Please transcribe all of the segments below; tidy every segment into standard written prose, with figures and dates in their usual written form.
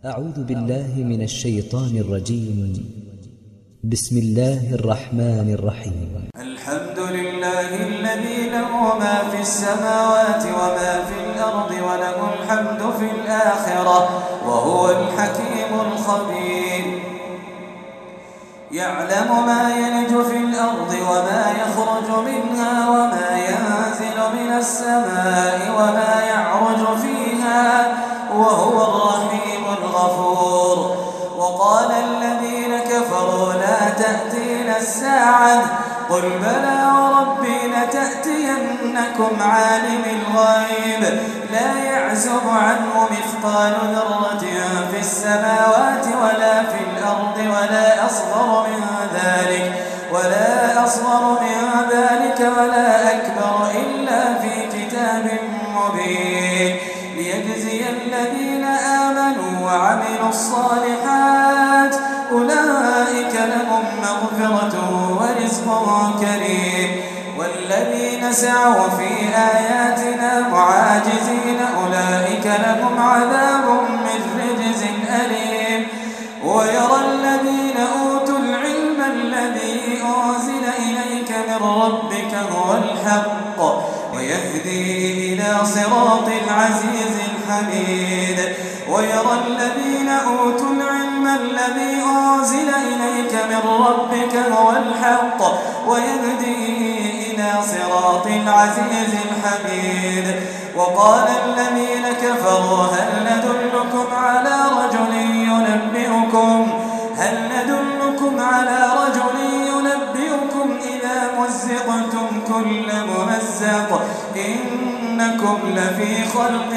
أعوذ بالله من الشيطان الرجيم. بسم الله الرحمن الرحيم. الحمد لله الذي له ما في السماوات وما في الأرض وله الحمد في الآخرة وهو الحكيم الخبير. يعلم ما يلج في الأرض وما يخرج منها وما ينزل من السماء وما يعرج فيها وهو الرحيم الغفور. وقال الذين كفروا لا تأتينا الساعة قل بلى وربي لتأتينكم عالم الغيب لا يعزب عنه مثقال ذرة في السماوات ولا في الأرض ولا أصغر من ذلك ولا أكبر إلا في كتاب مبين ليجزي الذين آمنوا وعملوا الصالحات أولئك لهم مغفرة ورزق كريم. والذين سعوا في آياتنا معاجزين أولئك لهم عذاب من رجز أليم. ويرى الذين أوتوا العلم الذي أنزل إليك من ربك هو الحق ويهدي إلى صراط العزيز الحميد. ويرى الذين أوتوا العلم الذي أنزل إليك من ربك هو الحق ويهدي إلى صراط العزيز الحميد. وقال الذين كفروا هل ندلكم على رجل إذا مزقتم كل ممزق إنكم لفي خلق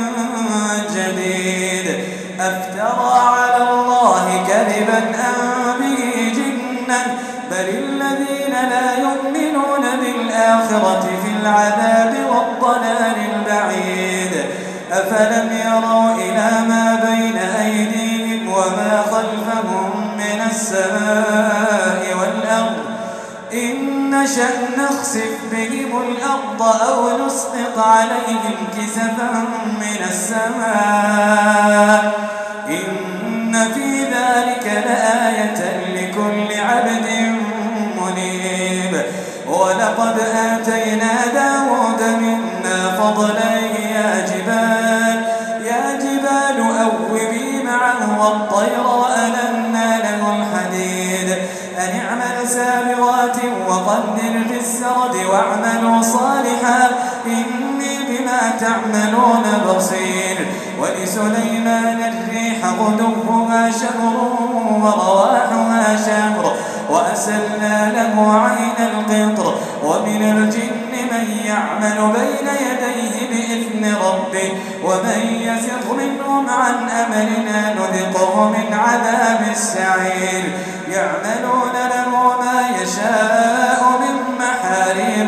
جديد أفترى على الله كذبا أم به جنة بل الذين لا يؤمنون بالآخرة في العذاب والضلال البعيد. أفلم يروا إلى ما بين أيديهم وما خلفهم من السماء والأرض إن نشأ نخسف بهم الأرض أو نسقط عليهم كسفا من السماء إن في ذلك لآية لكل عبد منيب. ولقد آتينا داود منا فضلا يا جبال أوبي معه والطير وألنا له الحديد أن اعمل سابغات وقدر في السرد واعملوا صالحا إني بما تعملون بصير. ولسليمان الريح غدوها شهر ورواحها شهر وأسلنا له عين القطر. ومن الجن من يعمل بين يديه بإذن ربه ومن يزغ منهم عن أمرنا نذقه من عذاب السعير. يعملون له ما يشاء من محاريب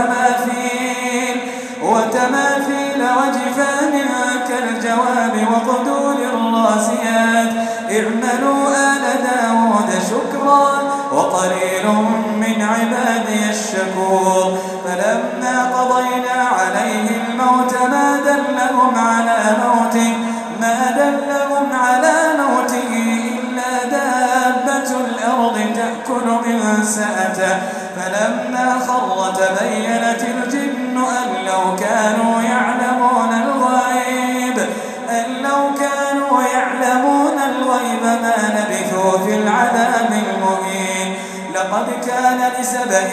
وتماثيل وجفان كالجواب وقدور الراسيات اعملوا آل داود شكرا وقليل من عبادي الشكور. فلما قضينا عليه الموت ما دلهم على موته إلا دابة الأرض تأكل من سأته. فلما خر تبينت الجن أن لو كانوا يعلمون الغيب ما لبثوا في العذاب المهين. لقد كان لسبإ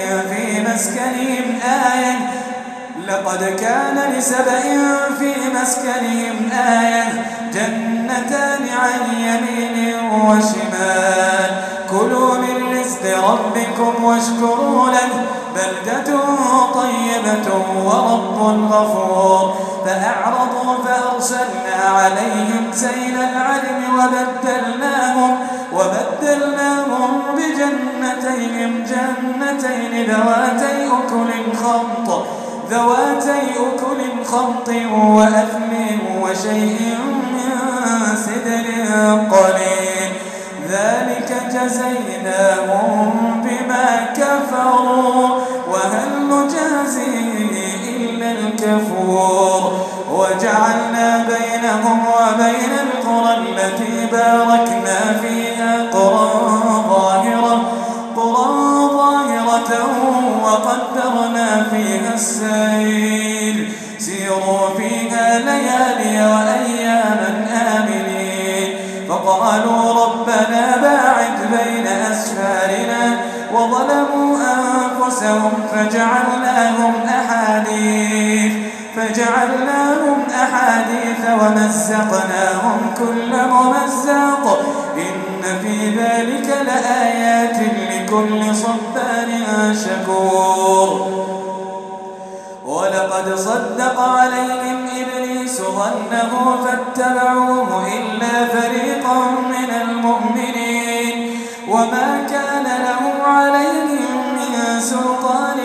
في مسكنهم آية جنتان عن يمين وشمال كلوا من رزق ربكم واشكروا له بلدة طيبة ورب غفور. فأعرضوا فأرسلنا عليهم سيل العرم وبدلناهم بجنتين ذواتي أكل خمط وأثم وشيء من سدر قليل ذلك جزيناهم بما كفروا وهل نجازي إلا الكفور. وجعلنا بينهم وبين القرى التي باركنا فيها قرى ظاهرة وقدرنا فيها السير سيروا فيها ليالي وأياما آمنين فقالوا ربنا باعد بين أسفارنا وظلموا أنفسهم فجعلناهم أحاديث ومزقناهم كل ممزق إن في ذلك لآيات لكل صبار شكور. ولقد صدق عليهم إبليس ظنه فاتبعوه إلا فريقا من المؤمنين وما كان له عليهم من سلطان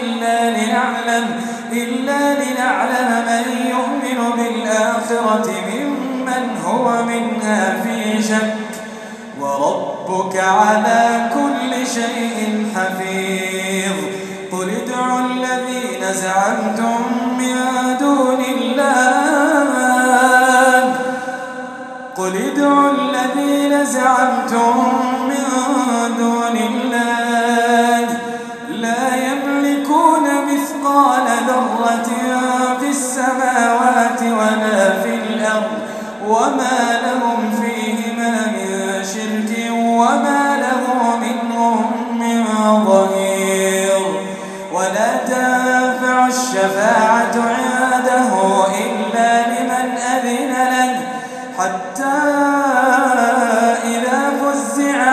إلا لنعلم من يؤمن بالآخرة ممن هو منها في شك وربك على كل شيء حفيظ. قل ادعوا الذين زعمتم من دون الله لا يملكون مثقال ذرة في السماوات ولا في الأرض وما لهم فيهما من شرك وما له منهم من ظهير. ولا تنفع الشفاعة عنده إلا لمن أذن له حتى إذا فزع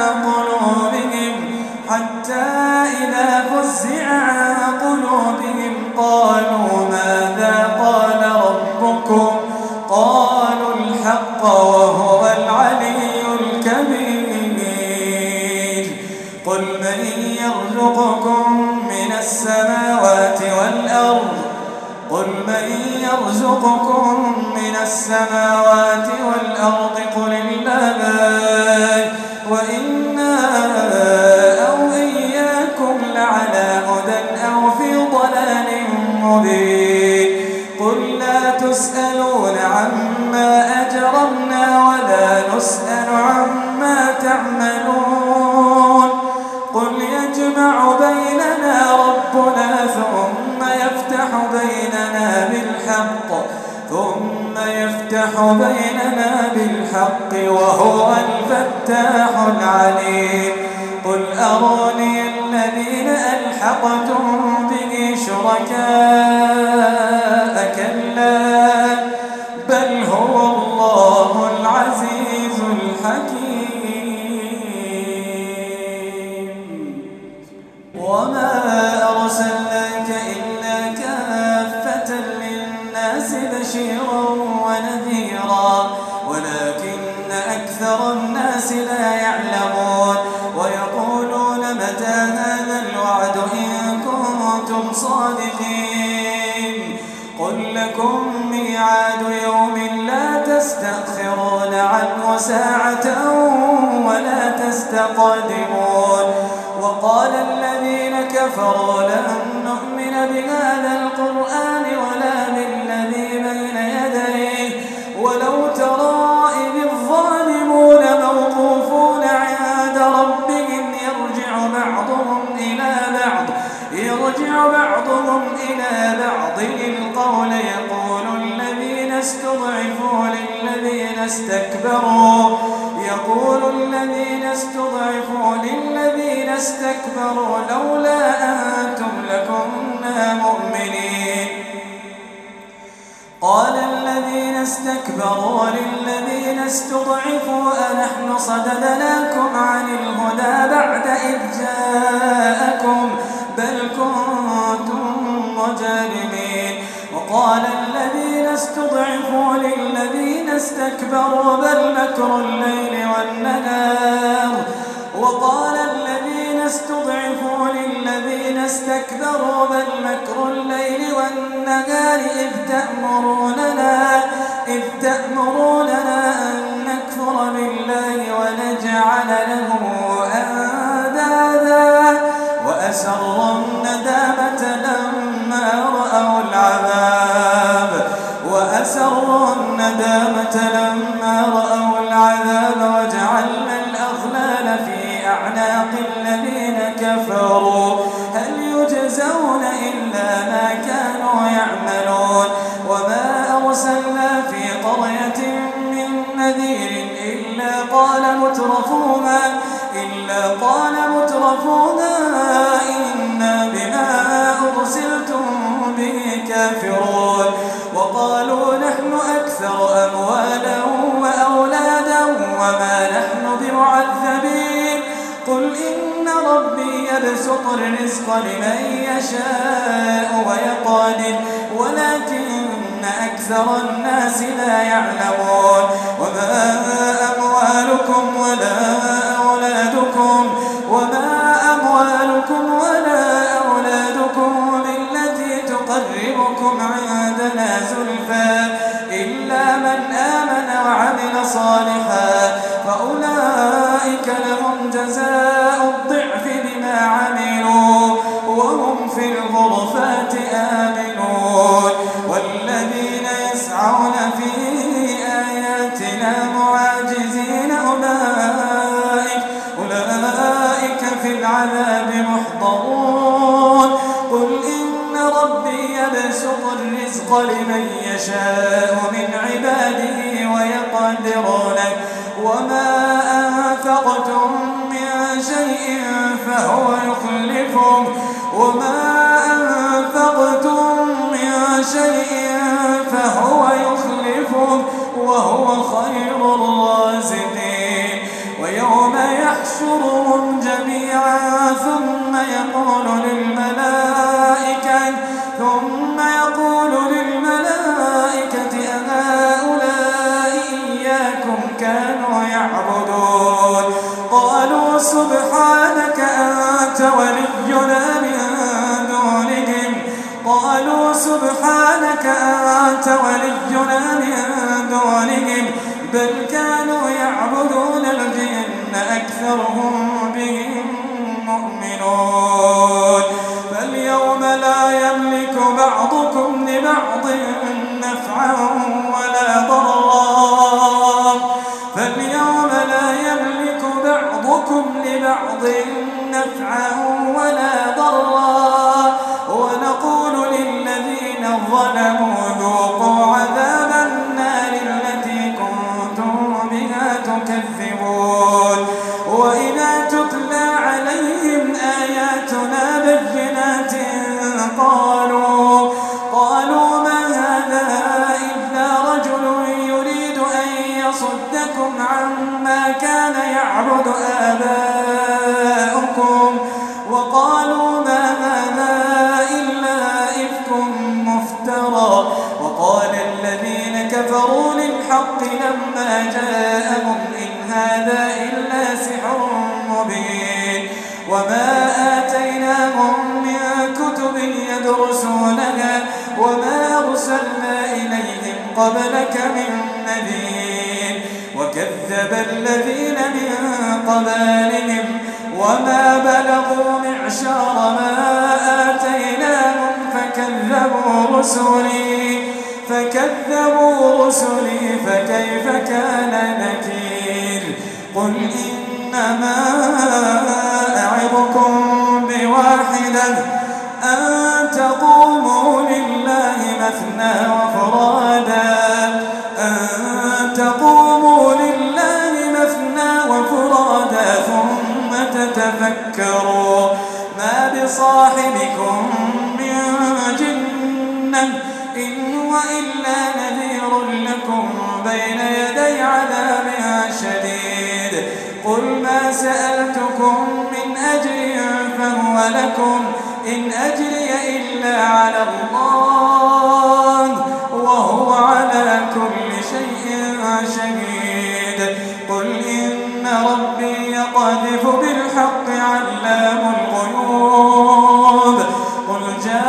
عن قلوبهم قالوا ماذا قال ربكم قالوا الحق وهو العلي الكبير. قل من يرزقكم من السماوات والأرض قل الله وإنا أو إياكم لعلى هدى أو في ضلال مبين. قل لا تسألون عما أجرمنا ولا نسأل عما تعملون. قل يجمع بيننا ربنا ثم يفتح بيننا بالحق وهو الفتاح العليم. قل أروني الذين ألحقتم به شركاء كلا بل هو الله العزيز الحكيم. وما أرسلناك إلا كافة للناس بشيرا ونذيرا ولكن أكثر الناس لا يعلمون. ويقولون متى هذا الوعد إن كنتم صادقين. قل لكم ميعاد يوم لا تستأخرون عنه ساعة ولا تستقدمون. وقال الذين كفروا لن نؤمن بهذا القرآن ولا بالذي بين يديه ولو ترى إذ الظالمون موقوفون عند ربهم يرجع بعضهم إلى بعض القول يقول الذين استضعفوا للذين استكبروا لولا أنتم لكنا مؤمنين. قال الذين استكبروا للذين استضعفوا أنحن صددناكم عن الهدى بعد إذ جاءكم بل كنتم مجرمين. وقال الذين استضعفوا للذين استكبروا بل مكر الليل والنهار إذ تأمروننا أن نكفر بالله ونجعل له أندادا وأسروا الندامة لما رأوا نذير إلا قال مترفوها إنا بما أرسلتم به كافرون وقالوا نحن أكثر أموالا وأولادا وما نحن بمعذبين قل إن ربي يبسط الرزق لمن يشاء ويقدر ولكن أكثر الناس لا يعلمون وما أموالكم ولا أولادكم بالتي تقربكم عندنا زلفى إلا من آمن وعمل صالحا فأولئك لهم جزاء الضعف بما عملوا وهم في الغرفات آمنون والذين يسعون في آياتنا معاجزين أولئك في العذاب محضرون قل إن ربي يبسط الرزق لمن يشاء من عباده ويقدر له وما أنفقتم من شيء فهو يخلفه وهو خير الرازقين ويوم يحشرهم جميعا ثم يقول للملائكة أهؤلاء إياكم كانوا يعبدون قالوا سبحانك أنت ولينا من دونهم بل كانوا يعبدون الجن أكثرهم بهم مؤمنون فاليوم لا يملك بعضكم لبعض نفعا ولا ضرا ونقول للذين ظلموا ذوقوا عذاب النار التي كنتم بها تكذبون وإذا تتلى عليهم آياتنا بينات قالوا ما هذا إلا رجل يريد أن يصدكم عما كان يعبد آباؤكم وقالوا ما هذا إلا إفك مفترى وقال الذين كفروا للحق لما جاءهم إن هذا إلا سحر مبين وما آتيناهم من كتب يدرسونها وما أرسلنا إليهم قبلك من نذير وكذب الذين من قبلهم وما بلغوا معشار ما آتيناهم فكذبوا رسلي فكيف كان نكير قل إنما أعظكم بواحدة أن تقوموا لله مثنى وفرادا ثم تتفكروا ما بصاحبكم من جنة إن هو إلا نذير لكم بين يدي عذاب شديد قل ما سألتكم من أجر فهو لكم إن أجري إلا على الله وهو على كل شيء شهيد قل إن ربي يقذف بالحق علام الغيوب قل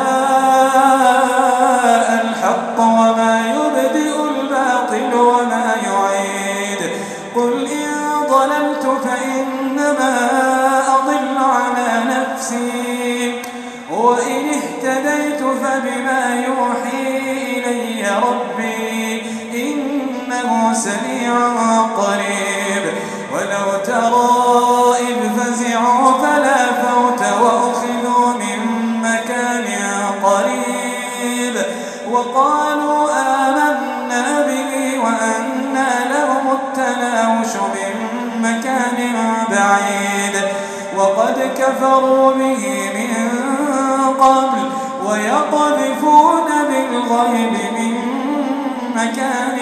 جاء الحق وما يبدئ الباطل وما يعيد قل إن ضللت فإنما أضل على نفسي وإن اهتديت فبما يوحي إلي ربي إنه سميع قريب ولو ترى إذ فزعوا فلا فوت وأخذوا من مكان قريب وقالوا آمنا به وأنى لهم والتناوش من مكان بعيد وقد كفروا به من قبل ويقذفون بالغيب من مكان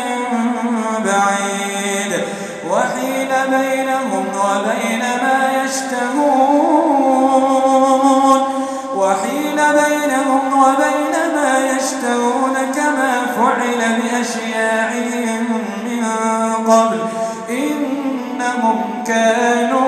بعيد وحيل بينهم وبين ما يشتهون كما فعل بأشياعهم من قبل إنهم كانوا